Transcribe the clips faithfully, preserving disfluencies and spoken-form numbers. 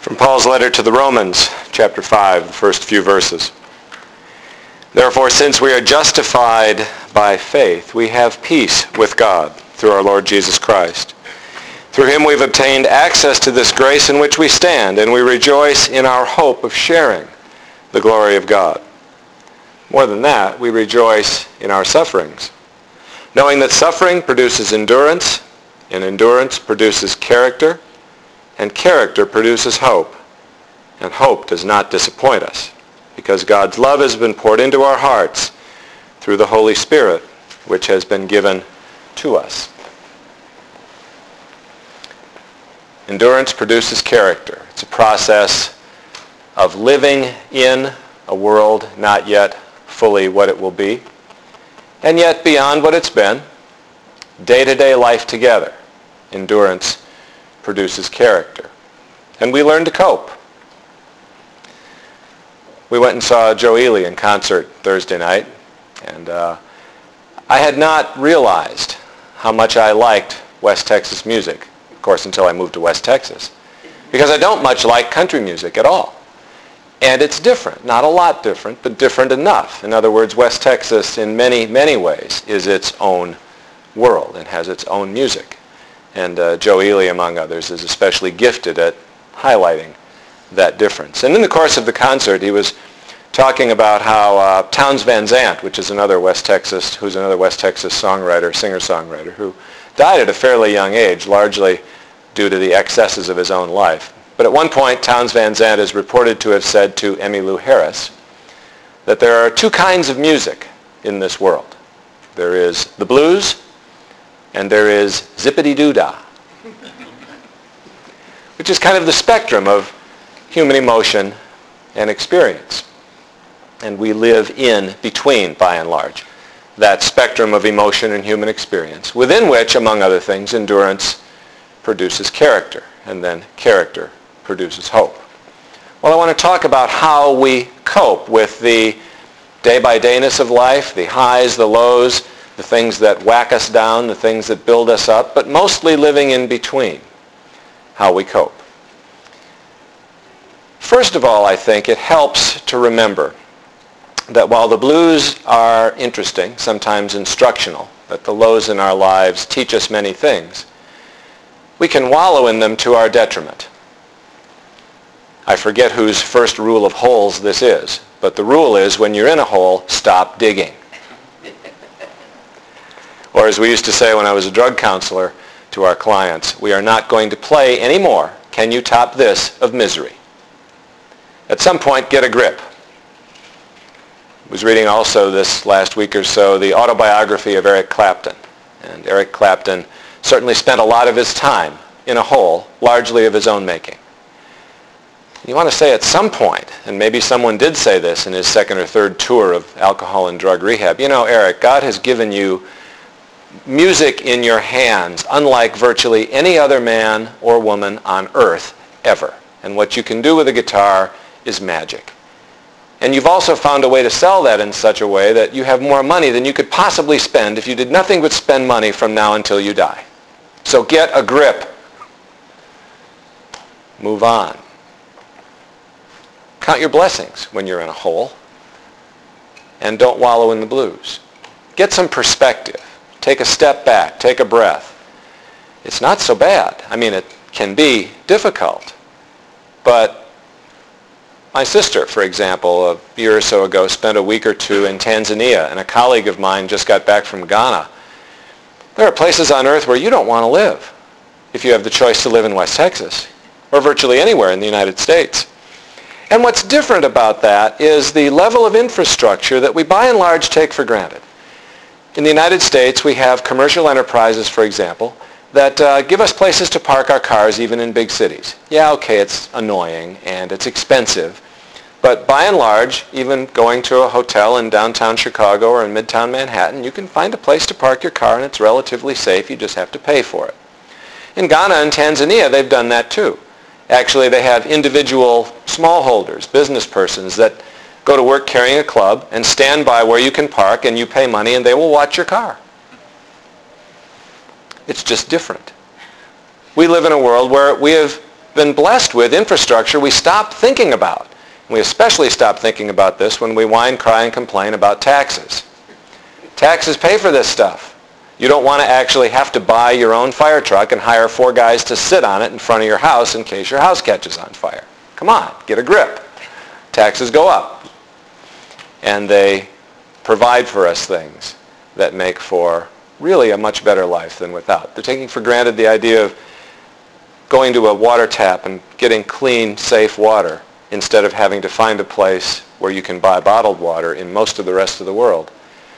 From Paul's letter to the Romans, chapter five, the first few verses. Therefore, since we are justified by faith, we have peace with God through our Lord Jesus Christ. Through him we've obtained access to this grace in which we stand, and we rejoice in our hope of sharing the glory of God. More than that, we rejoice in our sufferings, knowing that suffering produces endurance, and endurance produces character, and character produces hope. And hope does not disappoint us, because God's love has been poured into our hearts through the Holy Spirit, which has been given to us. Endurance produces character. It's a process of living in a world not yet fully what it will be, and yet beyond what it's been, day-to-day life together. Endurance produces character. And we learn to cope. We went and saw Joe Ely in concert Thursday night, and uh, I had not realized how much I liked West Texas music, of course, until I moved to West Texas, because I don't much like country music at all. And it's different, not a lot different, but different enough. In other words, West Texas in many, many ways is its own world and has its own music. And uh, Joe Ely, among others, is especially gifted at highlighting that difference. And in the course of the concert, he was talking about how uh, Townes Van Zandt, which is another West Texas, who's another West Texas songwriter, singer-songwriter, who died at a fairly young age, largely due to the excesses of his own life. But at one point, Townes Van Zandt is reported to have said to Emmylou Harris that there are two kinds of music in this world. There is the blues, and there is zippity-doo-dah, which is kind of the spectrum of human emotion and experience. And we live in between, by and large, that spectrum of emotion and human experience, within which, among other things, endurance produces character, and then character produces hope. Well, I want to talk about how we cope with the day-by-dayness of life, the highs, the lows, the things that whack us down, the things that build us up, but mostly living in between, how we cope. First of all, I think it helps to remember that while the blues are interesting, sometimes instructional, that the lows in our lives teach us many things, we can wallow in them to our detriment. I forget whose first rule of holes this is, but the rule is when you're in a hole, stop digging. Or as we used to say when I was a drug counselor to our clients, we are not going to play anymore Can You Top This of Misery. At some point, get a grip. I was reading also this last week or so the autobiography of Eric Clapton. And Eric Clapton certainly spent a lot of his time in a hole, largely of his own making. You want to say at some point, and maybe someone did say this in his second or third tour of alcohol and drug rehab, you know, Eric, God has given you music in your hands unlike virtually any other man or woman on earth ever. And what you can do with a guitar is magic. And you've also found a way to sell that in such a way that you have more money than you could possibly spend if you did nothing but spend money from now until you die. So get a grip. Move on. Count your blessings when you're in a hole. And don't wallow in the blues. Get some perspective. Take a step back. Take a breath. It's not so bad. I mean, it can be difficult. But my sister, for example, a year or so ago, spent a week or two in Tanzania, and a colleague of mine just got back from Ghana. There are places on earth where you don't want to live if you have the choice to live in West Texas or virtually anywhere in the United States. And what's different about that is the level of infrastructure that we by and large take for granted. In the United States, we have commercial enterprises, for example, that uh, give us places to park our cars even in big cities. Yeah, okay, it's annoying and it's expensive, but by and large, even going to a hotel in downtown Chicago or in midtown Manhattan, you can find a place to park your car and it's relatively safe. You just have to pay for it. In Ghana and Tanzania, they've done that too. Actually, they have individual smallholders, business persons that go to work carrying a club and stand by where you can park and you pay money and they will watch your car. It's just different. We live in a world where we have been blessed with infrastructure we stop thinking about. We especially stop thinking about this when we whine, cry, and complain about taxes. Taxes pay for this stuff. You don't want to actually have to buy your own fire truck and hire four guys to sit on it in front of your house in case your house catches on fire. Come on, get a grip. Taxes go up. And they provide for us things that make for really a much better life than without. They're taking for granted the idea of going to a water tap and getting clean, safe water instead of having to find a place where you can buy bottled water in most of the rest of the world.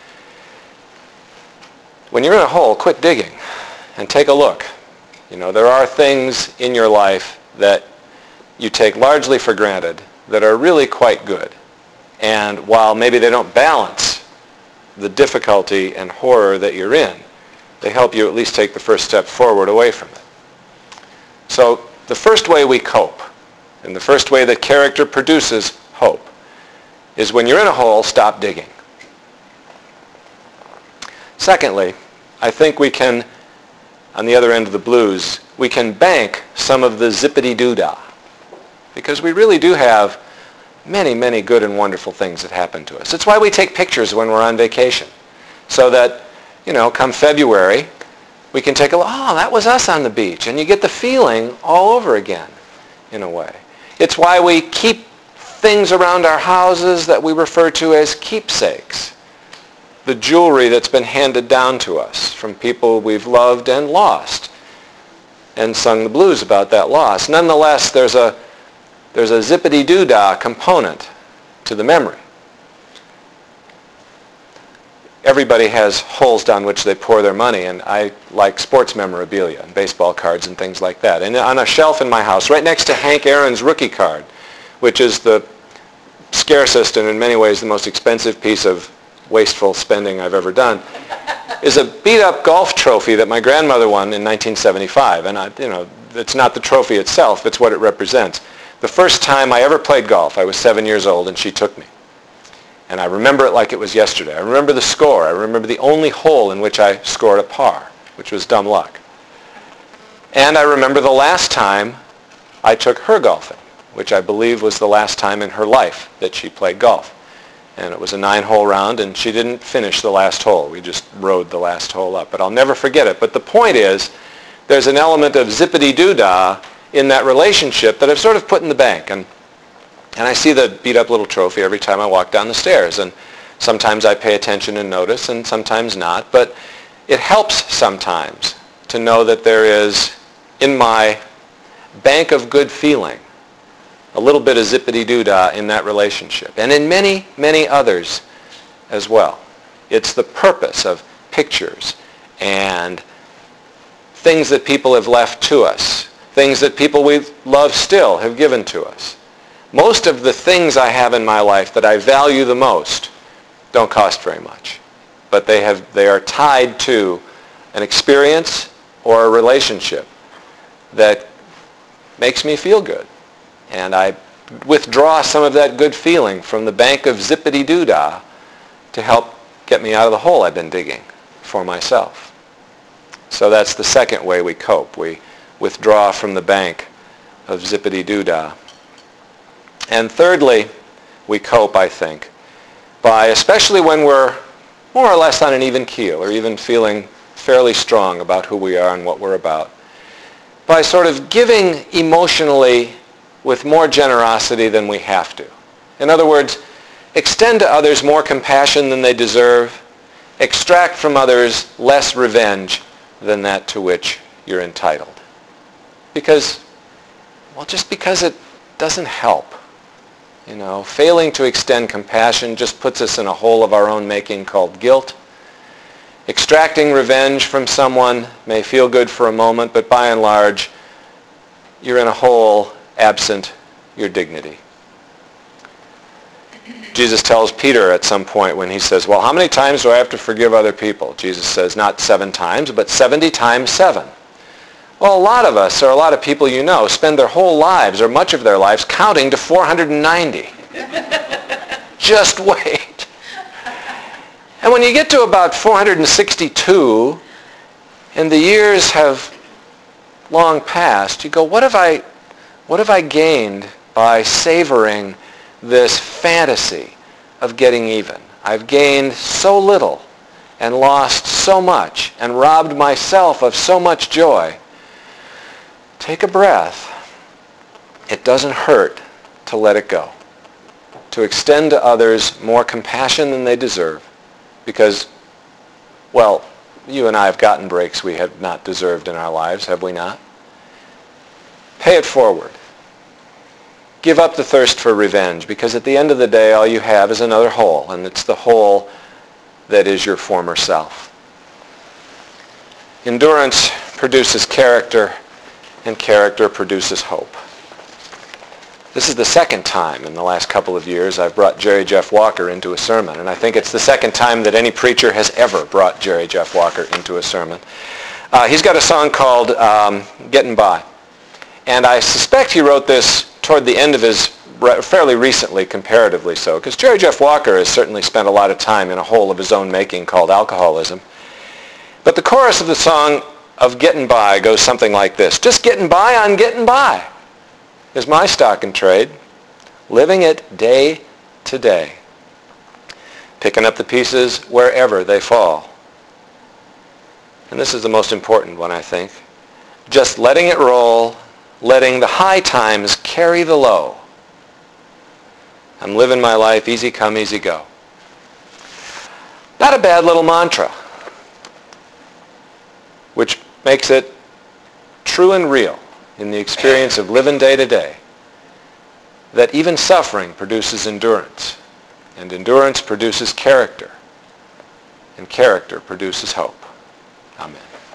When you're in a hole, quit digging and take a look. You know, there are things in your life that you take largely for granted that are really quite good. And while maybe they don't balance the difficulty and horror that you're in, they help you at least take the first step forward away from it. So the first way we cope, and the first way that character produces hope, is when you're in a hole, stop digging. Secondly, I think we can, on the other end of the blues, we can bank some of the zippity-doo-dah. Because we really do have many, many good and wonderful things that happen to us. It's why we take pictures when we're on vacation. So that, you know, come February, we can take a look, oh, that was us on the beach. And you get the feeling all over again, in a way. It's why we keep things around our houses that we refer to as keepsakes. The jewelry that's been handed down to us from people we've loved and lost and sung the blues about that loss. Nonetheless, there's a, there's a zippity-doo-dah component to the memory. Everybody has holes down which they pour their money, and I like sports memorabilia and baseball cards and things like that. And on a shelf in my house, right next to Hank Aaron's rookie card, which is the scarcest and in many ways the most expensive piece of wasteful spending I've ever done, is a beat-up golf trophy that my grandmother won in nineteen seventy-five. And I, you know, it's not the trophy itself, it's what it represents. The first time I ever played golf, I was seven years old, and she took me. And I remember it like it was yesterday. I remember the score. I remember the only hole in which I scored a par, which was dumb luck. And I remember the last time I took her golfing, which I believe was the last time in her life that she played golf. And it was a nine-hole round, and she didn't finish the last hole. We just rode the last hole up. But I'll never forget it. But the point is, there's an element of zippity-doo-dah in that relationship that I've sort of put in the bank. And, and I see the beat-up little trophy every time I walk down the stairs. And sometimes I pay attention and notice, and sometimes not. But it helps sometimes to know that there is, in my bank of good feeling, a little bit of zippity-doo-dah in that relationship, and in many, many others as well. It's the purpose of pictures and things that people have left to us, things that people we love still have given to us. Most of the things I have in my life that I value the most don't cost very much, but they have, they are tied to an experience or a relationship that makes me feel good. And I withdraw some of that good feeling from the bank of zippity-doo-dah to help get me out of the hole I've been digging for myself. So that's the second way we cope. We withdraw from the bank of zippity-doo-dah. And thirdly, we cope, I think, by, especially when we're more or less on an even keel or even feeling fairly strong about who we are and what we're about, by sort of giving emotionally with more generosity than we have to. In other words, extend to others more compassion than they deserve, extract from others less revenge than that to which you're entitled. Because, well, just because it doesn't help. You know, failing to extend compassion just puts us in a hole of our own making called guilt. Extracting revenge from someone may feel good for a moment, but by and large, you're in a hole absent your dignity. Jesus tells Peter at some point when he says, well, how many times do I have to forgive other people? Jesus says, not seven times, but seventy times seven. Well, a lot of us, or a lot of people you know, spend their whole lives, or much of their lives, counting to four hundred ninety. Just wait. And when you get to about four hundred sixty-two, and the years have long passed, you go, what have I, What have I gained by savoring this fantasy of getting even? I've gained so little and lost so much and robbed myself of so much joy. Take a breath. It doesn't hurt to let it go, to extend to others more compassion than they deserve, because, well, you and I have gotten breaks we have not deserved in our lives, have we not? Pay it forward. Give up the thirst for revenge, because at the end of the day, all you have is another hole, and it's the hole that is your former self. Endurance produces character, and character produces hope. This is the second time in the last couple of years I've brought Jerry Jeff Walker into a sermon, and I think it's the second time that any preacher has ever brought Jerry Jeff Walker into a sermon. Uh, he's got a song called um, Getting By, and I suspect he wrote this toward the end of his, fairly recently, comparatively so, because Jerry Jeff Walker has certainly spent a lot of time in a hole of his own making called alcoholism. But the chorus of the song of Getting By goes something like this: just getting by on getting by is my stock and trade, living it day to day, picking up the pieces wherever they fall. And this is the most important one, I think. Just letting it roll, letting the high times carry the low. I'm living my life easy come, easy go. Not a bad little mantra, which makes it true and real in the experience of living day to day, that even suffering produces endurance, and endurance produces character, and character produces hope. Amen.